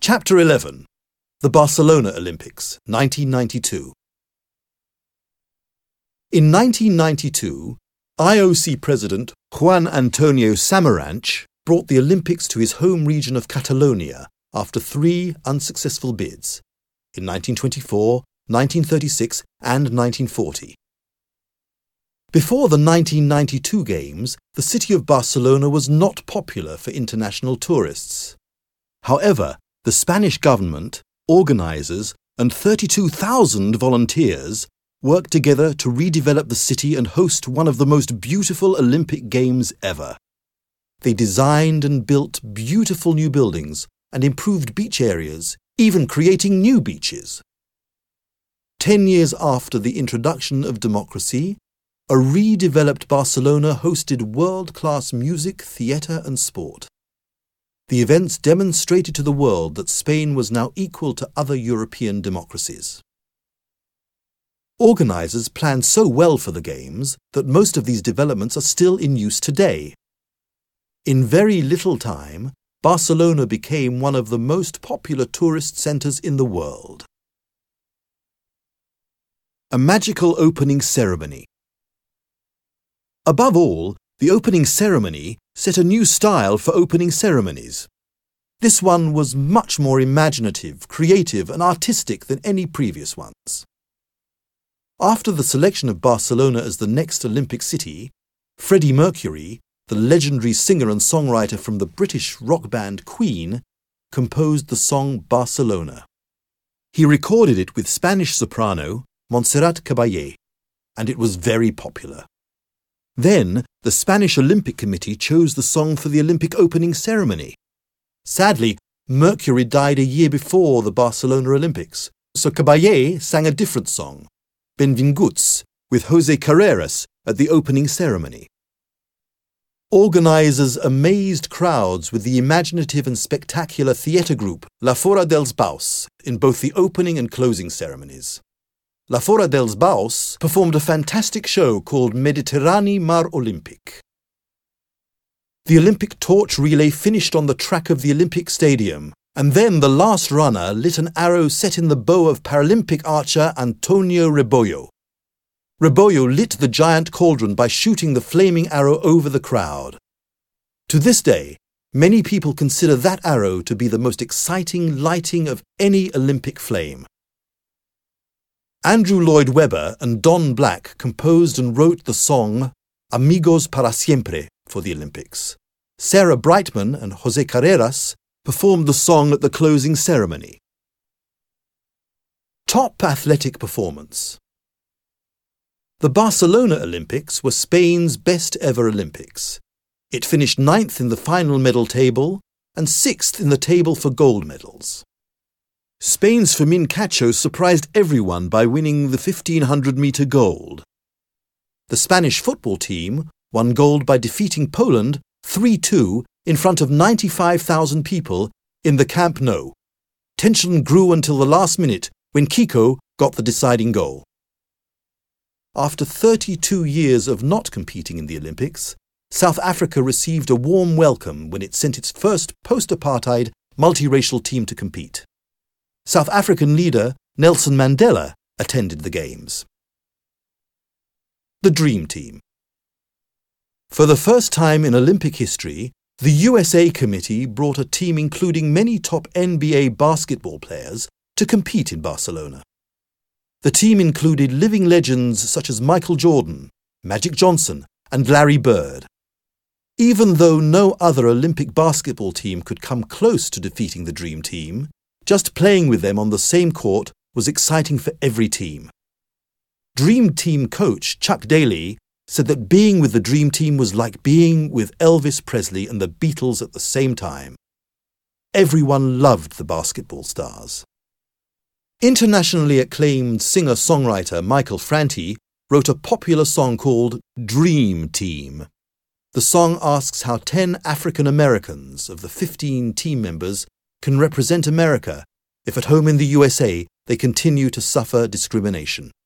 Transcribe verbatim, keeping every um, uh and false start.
Chapter eleven. The Barcelona Olympics, nineteen ninety-two. In nineteen ninety-two, I O C President Juan Antonio Samaranch brought the Olympics to his home region of Catalonia after three unsuccessful bids, in nineteen twenty-four, nineteen thirty-six and nineteen forty. Before the nineteen ninety-two Games, the city of Barcelona was not popular for international tourists. However, the Spanish government, organisers and thirty-two thousand volunteers worked together to redevelop the city and host one of the most beautiful Olympic Games ever. They designed and built beautiful new buildings and improved beach areas, even creating new beaches. Ten years after the introduction of democracy, a redeveloped Barcelona hosted world-class music, theatre and sport. The events demonstrated to the world that Spain was now equal to other European democracies. Organisers planned so well for the Games that most of these developments are still in use today. In very little time, Barcelona became one of the most popular tourist centres in the world. A magical opening ceremony. Above all, the opening ceremony set a new style for opening ceremonies. This one was much more imaginative, creative and artistic than any previous ones. After the selection of Barcelona as the next Olympic city, Freddie Mercury, the legendary singer and songwriter from the British rock band Queen, composed the song Barcelona. He recorded it with Spanish soprano Montserrat Caballé, and it was very popular. Then, the Spanish Olympic Committee chose the song for the Olympic opening ceremony. Sadly, Mercury died a year before the Barcelona Olympics, so Caballé sang a different song, Benvinguts, with José Carreras at the opening ceremony. Organisers amazed crowds with the imaginative and spectacular theatre group La Fora dels Baus in both the opening and closing ceremonies. La Fora dels Baus performed a fantastic show called Mediterrani Mar Olympic. The Olympic torch relay finished on the track of the Olympic Stadium, and then the last runner lit an arrow set in the bow of Paralympic archer Antonio Rebollo. Rebollo lit the giant cauldron by shooting the flaming arrow over the crowd. To this day, many people consider that arrow to be the most exciting lighting of any Olympic flame. Andrew Lloyd Webber and Don Black composed and wrote the song Amigos para Siempre for the Olympics. Sarah Brightman and José Carreras performed the song at the closing ceremony. Top athletic performance. The Barcelona Olympics were Spain's best ever Olympics. It finished ninth in the final medal table and sixth in the table for gold medals. Spain's Fermín Cacho surprised everyone by winning the fifteen hundred metre gold. The Spanish football team won gold by defeating Poland three two in front of ninety-five thousand people in the Camp Nou. Tension grew until the last minute when Kiko got the deciding goal. After thirty-two years of not competing in the Olympics, South Africa received a warm welcome when it sent its first post-apartheid multiracial team to compete. South African leader Nelson Mandela attended the Games. The Dream Team. For the first time in Olympic history, the U S A Committee brought a team including many top N B A basketball players to compete in Barcelona. The team included living legends such as Michael Jordan, Magic Johnson and Larry Bird. Even though no other Olympic basketball team could come close to defeating the Dream Team, just playing with them on the same court was exciting for every team. Dream Team coach Chuck Daly said that being with the Dream Team was like being with Elvis Presley and the Beatles at the same time. Everyone loved the basketball stars. Internationally acclaimed singer-songwriter Michael Franti wrote a popular song called Dream Team. The song asks how ten African Americans of the fifteen team members can represent America if at home in the U S A they continue to suffer discrimination.